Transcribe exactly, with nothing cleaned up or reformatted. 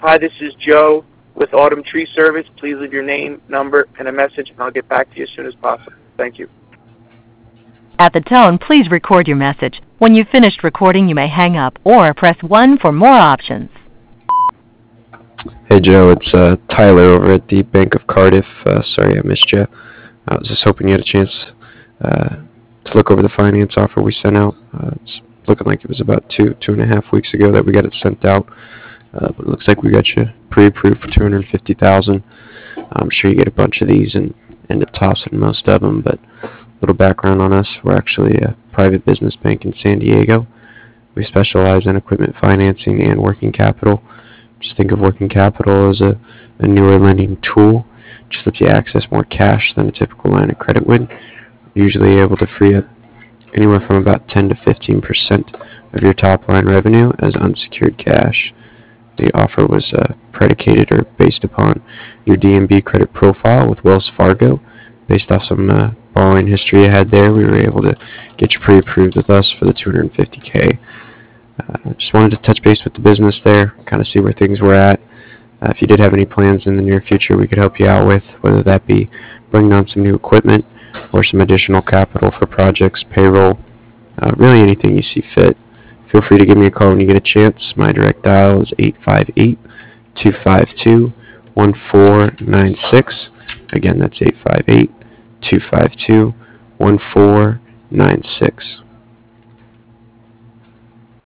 Hi, this is Joe with Autumn Tree Service. Please leave your name, number, and a message, and I'll get back to you as soon as possible. Thank you. At the tone, please record your message. When you've finished recording, you may hang up or press one for more options. Hey Joe, it's uh, Tyler over at the Bank of Cardiff. Uh, sorry I missed you. I was just hoping you had a chance uh, to look over the finance offer we sent out. Uh, it's looking like it was about two, two and a half weeks ago that we got it sent out. Uh, but it looks like we got you pre-approved for two hundred fifty thousand dollars. I'm sure you get a bunch of these and end up tossing most of them, but a little background on us. We're actually a private business bank in San Diego. We specialize in equipment financing and working capital. Just think of working capital as a, a newer lending tool. Just lets you access more cash than a typical line of credit would. You're usually able to free up anywhere from about ten to fifteen percent of your top line revenue as unsecured cash. The offer was uh, predicated or based upon your D M B credit profile with Wells Fargo. Based off some uh, borrowing history you had there, we were able to get you pre-approved with us for the two hundred fifty K. Uh, just wanted to touch base with the business there, kind of see where things were at. Uh, if you did have any plans in the near future we could help you out with, whether that be bringing on some new equipment or some additional capital for projects, payroll, uh, really anything you see fit. Feel free to give me a call when you get a chance. My direct dial is eight five eight, two five two, one four nine six. Again, that's eight five eight, two five two, one four nine six.